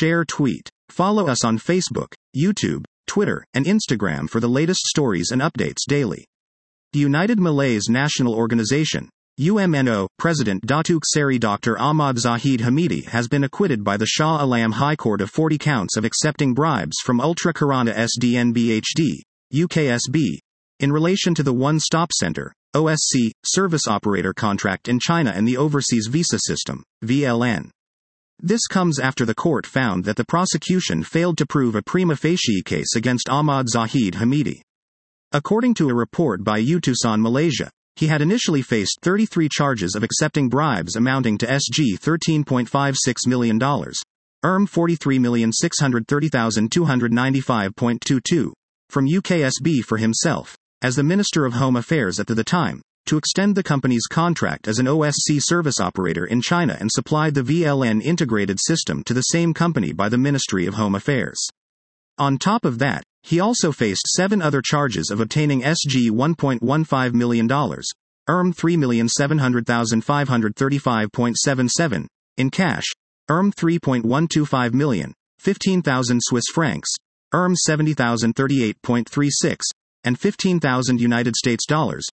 share, tweet. Follow us on Facebook, YouTube, Twitter, and Instagram for the latest stories and updates daily. The United Malays National Organization, UMNO, President Datuk Seri Dr. Ahmad Zahid Hamidi has been acquitted by the Shah Alam High Court of 40 counts of accepting bribes from Ultra Kirana SDNBHD, UKSB, in relation to the One Stop Center, OSC, service operator contract in China and the Overseas Visa System, VLN. This comes after the court found that the prosecution failed to prove a prima facie case against Ahmad Zahid Hamidi. According to a report by Utusan Malaysia, he had initially faced 33 charges of accepting bribes amounting to SG $13.56 million, $43,630,295.22, from UKSB for himself, as the Minister of Home Affairs at the time, to extend the company's contract as an OSC service operator in China and supplied the VLN integrated system to the same company by the Ministry of Home Affairs. On top of that, he also faced 7 other charges of obtaining SG $1.15 million, $3,700,535.77, in cash, $3.125 million, 15,000 Swiss francs, $70,038.36, and 15,000 United States dollars,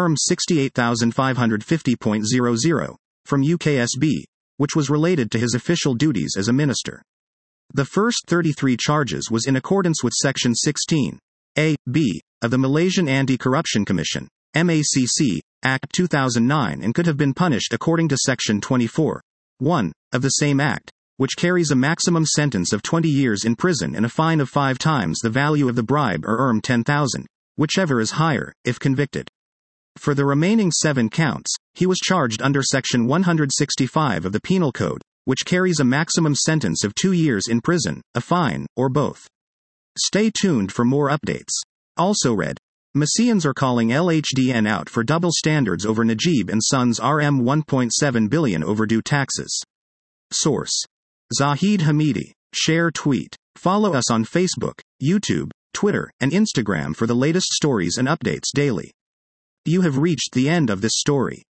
$68,550.00, from UKSB, which was related to his official duties as a minister. The first 33 charges was in accordance with Section 16(a)(b) of the Malaysian Anti-Corruption Commission, MACC, Act 2009 and could have been punished according to Section 24(1) of the same Act, which carries a maximum sentence of 20 years in prison and a fine of 5 times the value of the bribe or $10,000, whichever is higher, if convicted. For the remaining 7 counts, he was charged under Section 165 of the Penal Code, which carries a maximum sentence of 2 years in prison, a fine, or both. Stay tuned for more updates. Also read, Malaysians are calling LHDN out for double standards over Najib and Sons RM $1.7 billion overdue taxes. Source: Zahid Hamidi. Share, tweet. Follow us on Facebook, YouTube, Twitter, and Instagram for the latest stories and updates daily. You have reached the end of this story.